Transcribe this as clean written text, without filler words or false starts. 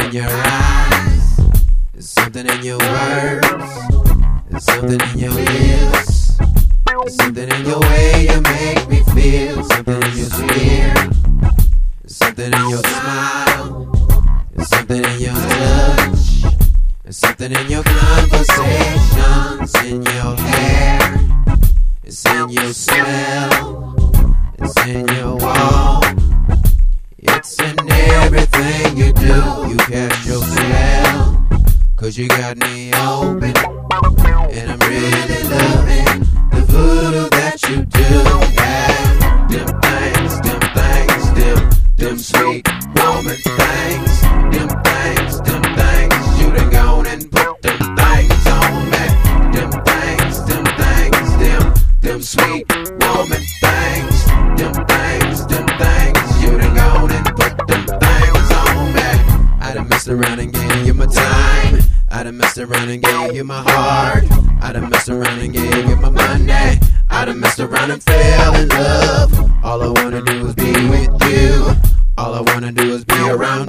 in your eyes, there's something in your words, there's something in your lips, there's something in your way you make me feel, something in your spirit, there's something in your smile, there's something in your touch, there's something in your conversations, in your hair, it's in your smell, it's in your walk, it's in everything you do. You catch your smell, 'cause you got me open, and I'm really loving the voodoo that you do. Yeah, them sweet woman things, them things, you done gone and put them things on me. Them sweet woman things, them things, you done gone and put them things on me. I done messed around and gave you my time, I done messed around and gave you my heart, I done messed around and gave you my money, I done messed around and fell in love. All I wanna do is be with you, all I wanna do is be around